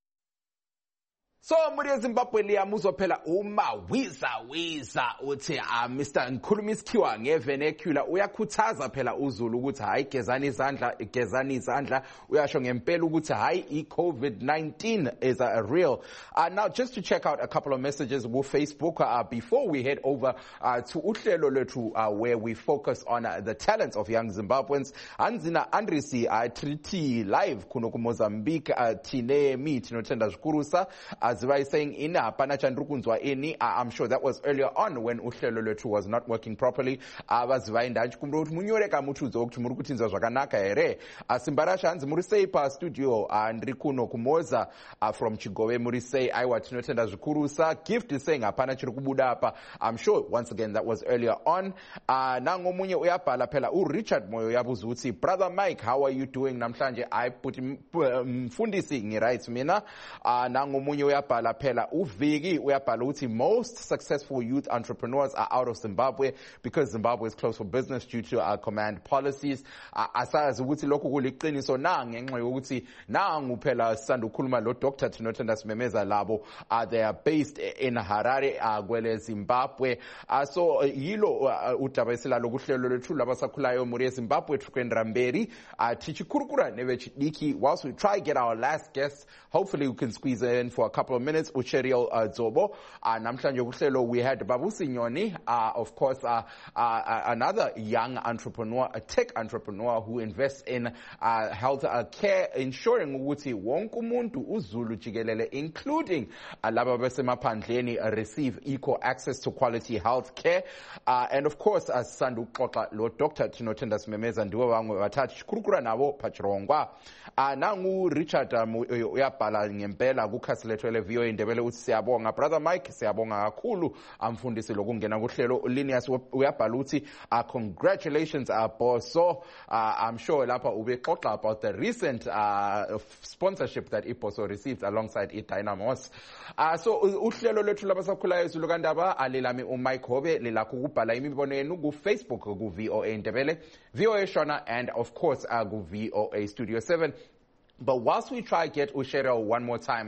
So, Muria Zimbabwe liyamuzwa phela uma wiza wiza uthi uh, Mister Nkhulumi Sikhiwa ngevenecula uyakhuthaza phela uzulu ukuthi hayi gezani izandla gezani izandla uyasho ngempela ukuthi hayi i-COVID nineteen is a uh, real. Uh, now, just to check out a couple of messages on Facebook uh, before we head over uh, to uhlelo lwethu uh, where we focus on uh, the talents of young Zimbabweans. Anzina Andrisi uh, Triti live kuno ku Mozambique uh, tine mi tinotenda zikurusa as Zibai saying in hapana chandrukunzwa ini. I'm sure that was earlier on when uhlelo lwethu was not working properly. Abazibai ndachi kumro kuti munyoreka muthuzo kuti muri kutinza zvakanaka here. Simbarasha hanzi muri sei pa studio ndiri kuno kumoza from Chigove muri sei aiwa tinotenda zvikurusa. Gift is saying hapana chiri kubuda apa. I'm sure once again that was earlier on. Uh, nango munye uyabhala phela u Richard Moyo yabuza ukuthi brother Mike, how are you doing namhlanje? I put mfundisi ngiright mina. Uh, nango munye uyabhala phela uviki uyabhala ukuthi most successful youth entrepreneurs are out of Zimbabwe because Zimbabwe is closed for business due to our command policies. Uh, asazi ukuthi lokhu kuliqiniso na ngenxa yokuthi nangu phela sisanda ukukhuluma lo Doctor Tinotenda Smemeza labo uh, they are based in Harare uh, kwele Zimbabwe. Uh, so uh, yilo uh, udaba esilalo kuhlelo lwethu labasakhulayo muri eZimbabwe tukwendera mberi uh, tichikurukura nevechidiki whilst we try get our last guest. Hopefully we can squeeze in for a couple of minutes. Ucherio uh, Zobo uh, namhlanje kuhlelo we had Babusi Nyoni, uh, of course uh, uh, another young entrepreneur, a tech entrepreneur who invests in uh, health uh, care, ensuring ukuthi wonke umuntu uZulu jikelele including uh, laba basemaphandleni uh, receive equal access to quality health care. Uh, and of course uh, sandu xoxa lo Doctor Tinotenda Smemeza ndiwe bangwe bathathu chikurukura nabo phachirongwa. Uh, nangu Richard um, uyabhala ngempela kukhasi lethu le V O A Ndebele uthi siyabonga brother Mike, siyabonga kakhulu amfundisi lokungena kuhlelo. Linus uyabhala uthi uh, congratulations uh, boss. So uh, I'm sure lapha ubexoxa about the recent uh, sponsorship that iBoso received alongside iDynamos. Uh, so uhlelo lethu labasakhulayo Zulukandaba alilami uMike Hobe lilakho ukubhala imibono yenu ku Facebook ku V O A Ndebele, V O A Shona, and of course uh, ku V O A Studio seven. But whilst we try to get Ucherio one more time,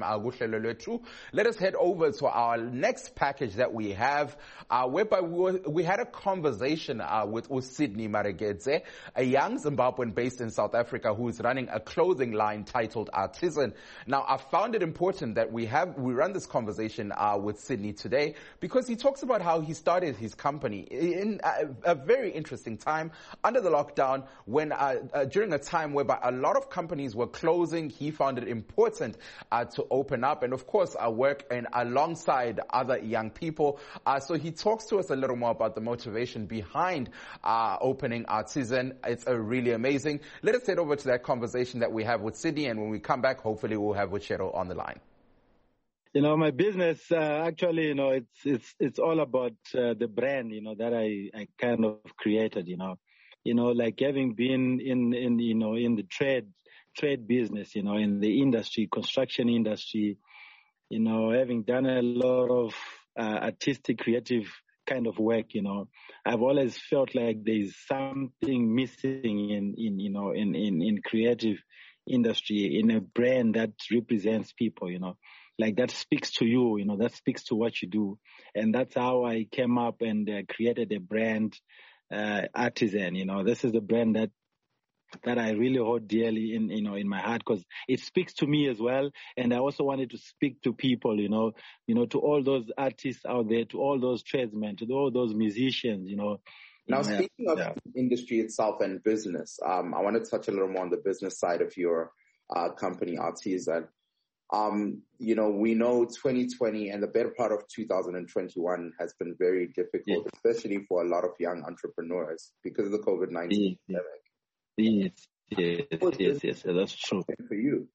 let us head over to our next package that we have, uh, whereby we, were, we had a conversation uh, with Sydney Maragedze, a young Zimbabwean based in South Africa who is running a clothing line titled Artisan. Now, I found it important that we have we run this conversation uh, with Sydney today because he talks about how he started his company in a, a very interesting time under the lockdown when uh, uh, during a time whereby a lot of companies were closed. He found it important uh, to open up and, of course, uh, work in, alongside other young people. Uh, so he talks to us a little more about the motivation behind uh, opening Artisan. It's uh, really amazing. Let us head over to that conversation that we have with Sydney, and when we come back, hopefully we'll have Ucherio on the line. You know, my business, uh, actually, you know, it's it's it's all about uh, the brand, you know, that I, I kind of created, you know. You know, like having been in, in you know, in the trade trade business, you know, in the industry, construction industry, you know, having done a lot of uh, artistic, creative kind of work, you know, I've always felt like there's something missing in, in you know, in, in, in creative industry, in a brand that represents people, you know, like that speaks to you, you know, that speaks to what you do. And that's how I came up and uh, created a brand, uh, Artisan. You know, this is the brand that that I really hold dearly in, you know, in my heart, because it speaks to me as well. And I also wanted to speak to people, you know, you know, to all those artists out there, to all those tradesmen, to all those musicians, you know. Now, Yeah. speaking of Yeah. industry itself and business, um, I want to touch a little more on the business side of your uh, company, Artisan. Um, you know, we know twenty twenty and the better part of two thousand twenty-one has been very difficult, Yeah. especially for a lot of young entrepreneurs because of the COVID nineteen Yeah. pandemic. Yes, yes, What's yes, this yes, that's true. for you?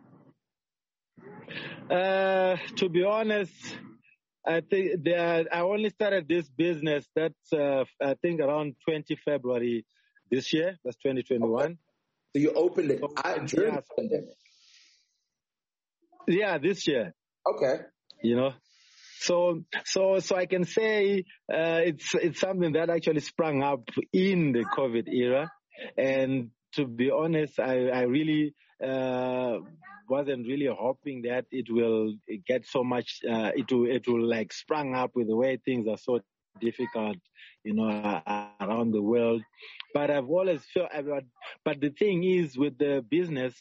Uh, to be honest, I think that I only started this business. That's uh, I think around twentieth of February this year. That's twenty twenty-one. So you opened it So, uh, during yeah, the pandemic? Yeah, this year. Okay. You know, so so so I can say uh, it's it's something that actually sprung up in the COVID era, and to be honest, I I really uh, wasn't really hoping that it will get so much. Uh, it will it will like sprung up with the way things are so difficult, you know, uh, around the world. But I've always felt. But the thing is, with the business,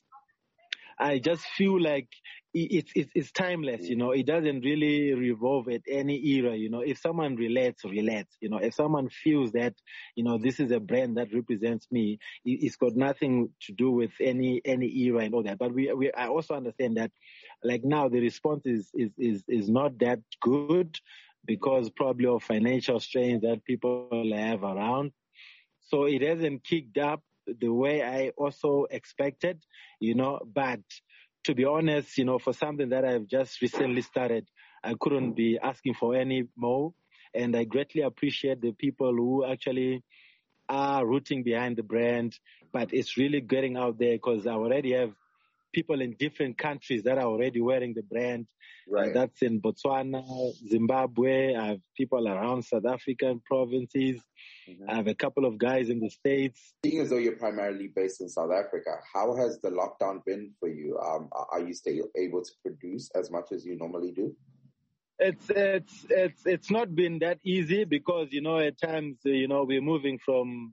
I just feel like it's, it's, it's timeless, you know, it doesn't really revolve at any era, you know, if someone relates, relates, you know, if someone feels that, you know, this is a brand that represents me, it's got nothing to do with any, any era and all that. But we, we, I also understand that like now the response is, is, is, is not that good because probably of financial strains that people have around. So it hasn't kicked up the way I also expected, you know, but to be honest, you know, for something that I've just recently started, I couldn't be asking for any more. And I greatly appreciate the people who actually are rooting behind the brand, but it's really getting out there because I already have people in different countries that are already wearing the brand. Right. Uh, that's in Botswana, Zimbabwe. I have people around South African provinces. Mm-hmm. I have a couple of guys in the States. Seeing as though you're primarily based in South Africa, how has the lockdown been for you? Um, are you still able to produce as much as you normally do? It's it's it's it's not been that easy because, you know, at times, you know, we're moving from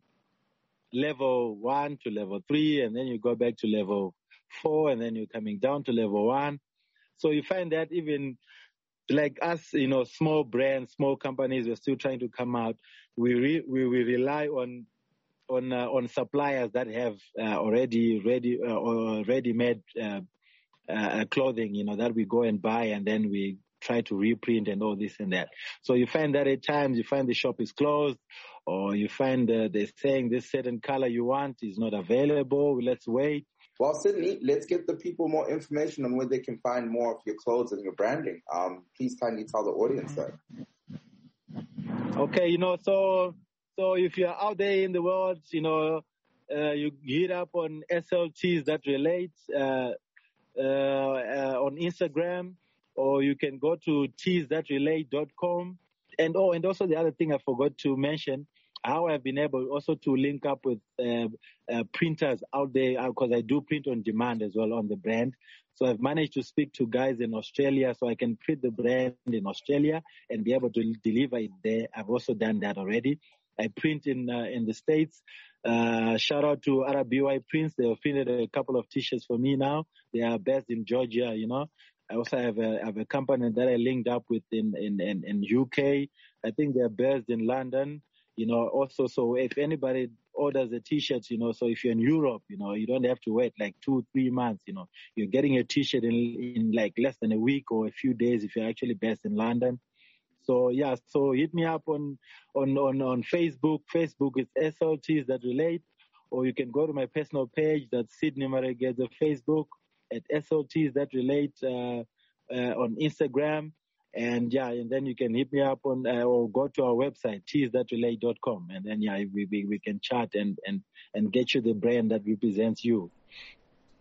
level one to level three, and then you go back to level four, and then you're coming down to level one. So you find that even like us, you know, small brands, small companies, we're still trying to come out. We re, we, we rely on on uh, on suppliers that have uh, already ready uh, or ready-made uh, uh, clothing, you know, that we go and buy, and then we try to reprint and all this and that. So you find that at times you find the shop is closed, or you find uh, they're saying this certain color you want is not available. Let's wait. Well, Sydney, let's give the people more information on where they can find more of your clothes and your branding. Um, please kindly tell the audience that. Okay, you know, so so if you're out there in the world, you know, uh, you hit up on S L Ts that relate uh, uh, uh, on Instagram, or you can go to tees that relate dot com. And oh, and also the other thing I forgot to mention, how I've been able also to link up with uh, uh, printers out there, because I do print on demand as well on the brand. So I've managed to speak to guys in Australia so I can print the brand in Australia and be able to deliver it there. I've also done that already. I print in uh, in the States. Uh, shout out to R B Y Prints. They have printed a couple of t-shirts for me now. They are based in Georgia, you know. I also have a, have a company that I linked up with in, in, in, in U K. I think they're based in London. You know, also, so if anybody orders a t-shirt, you know, so if you're in Europe, you know, you don't have to wait like two, three months, you know, you're getting a t-shirt in, in like less than a week or a few days if you're actually based in London. So, yeah, so hit me up on, on, on, on Facebook. Facebook is S L Ts that relate, or you can go to my personal page, that's Sydney Maregeza Facebook, at S L Ts that relate uh, uh, on Instagram. And yeah, and then you can hit me up on uh, or go to our website, tees that relate dot com, and then yeah, we, we we can chat and and and get you the brand that represents you.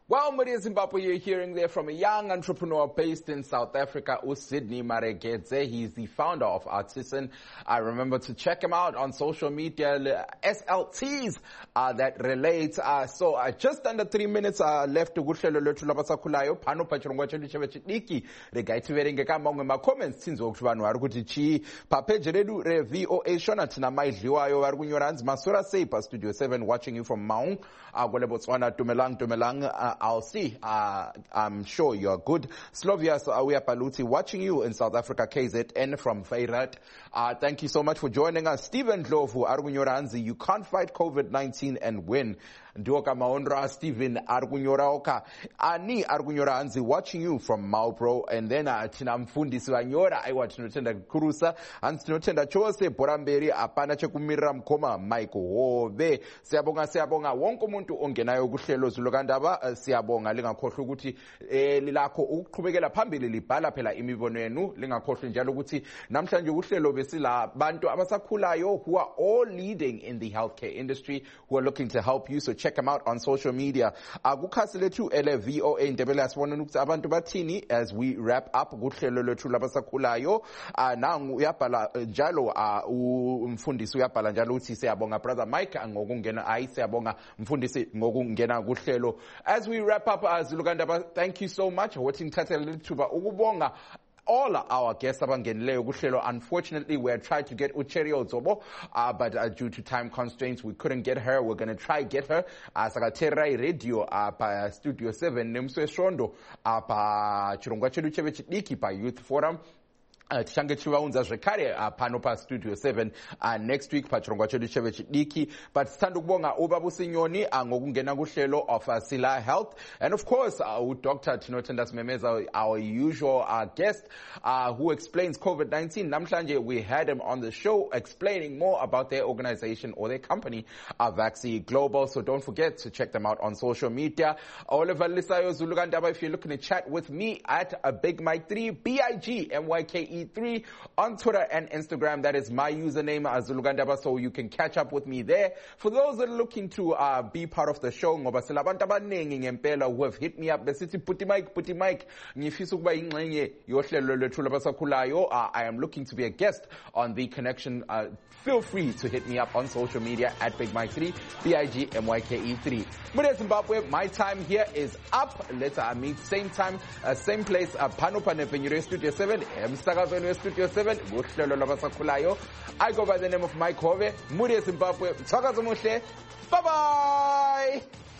Well, Maria Zimbabwe, you're hearing there from a young entrepreneur based in South Africa, Sydney Marekete. He's the founder of Artisan. I remember to check him out on social media, S L Ts uh, that relate. Uh, so uh, just under three minutes uh, left to kuhlelo lwethu labasakhulayo phano pachirongwa chedu chevechidiki regaitiverengeka mamwe ma-comments tinzwa kuti vanhu vari kuti chii papeji redu re-V O A shona tina maidliwayo vari kunyora hanzi masura sei pastudio seven watching you from Maung uh, kule Botswana. Tumelang tumelang uh, I'll see. Uh, I'm sure you're good. Slovias Awia Paluti watching you in South Africa, K Z N from Feyrat. Uh, thank you so much for joining us. Stephen Dlovu, Argunyoranzi, you can't fight COVID nineteen and win. Ndoka Maondra, Stephen Argunyoraoka. Ani Argunyoranzi watching you from Maupro. And then uh, Tina Mfundi Swanyora, I watch Notenda Kurusa, and Notenda Chose, Poramberi, Apana Chekumira Mkoma, Michael Hove, Siabonga Siabonga, Wonko Muntu Ongenayo Gushelo Zulugandaba, Siabonga, Linga Koshuguti, Lilako Ukubegela Pambili, Libala Pela Imibonenu, Linga Koshin Jaluguti, Namshan Yugushelo Vesila, Bantu Abasakulayo, who are all leading in the healthcare industry, who are looking to help you. So check them out on social media. Agukasile tu ele V O A ndebele asibona ukuthi abantu bathini as we wrap up kuhlelo lwethu labasakhulayo. Now uyabhala njalo umfundisi uyabhala njalo uthi siyabonga brother Mike ngokungena ayi siyabonga mfundisi ngokungena kuhlelo. As we wrap up Zulugandaba, thank you so much. Wothi ngithathe lithuba ukubonga all our guests abangenileyo kuhlelo. Unfortunately, we had tried to get Ucheri Ozobo, uh, but uh, due to time constraints, we couldn't get her. We're going to try get her. Uh, Sakaterai Radio, uh, pa Studio seven, Nemswe Shondo, uh, pa Chirongwa Chedu Chevechidiki, pa Youth Forum. Uh, Tishange chivaunza zvekare uh, pano pa Studio seven uh, next week pachirongwa chedu chevechidiki. But tithanda ukubonga ubabusinyoni uh, ngokungena kuhlelo of uh, Sila Health, and of course uh, Doctor Tinotenda Simemeza, our usual uh, guest uh, who explains COVID nineteen. Namhlanje we had him on the show explaining more about their organization or their company, uh, Vaxi Global. So don't forget to check them out on social media. Oliver Lisayo Zulugandaba, if you're looking to chat with me at a Big Mike three, B I G M Y K E three on Twitter and Instagram. That is my username, Zulugandaba, so you can catch up with me there. For those that are looking to uh, be part of the show, ngoba silabantu abaningi ngempela who have hit me up besithi puti mic puti mic ngifisa ukuba ingxenye yohlelo lwethu labasakhulayo. uh, I am looking to be a guest on the connection. Uh, feel free to hit me up on social media at Big Mike three, B I G M Y K E three. Mude Zimbabwe, my time here is up. Let's uh, meet same time, uh, same place, uh, Pano Panepenyure Studio seven, Mstakazweni Studio seven, kuhlelo labasakhulayo. I go by the name of Mike Hove. Mude Zimbabwe, Tsakazo Mushe. Bye bye.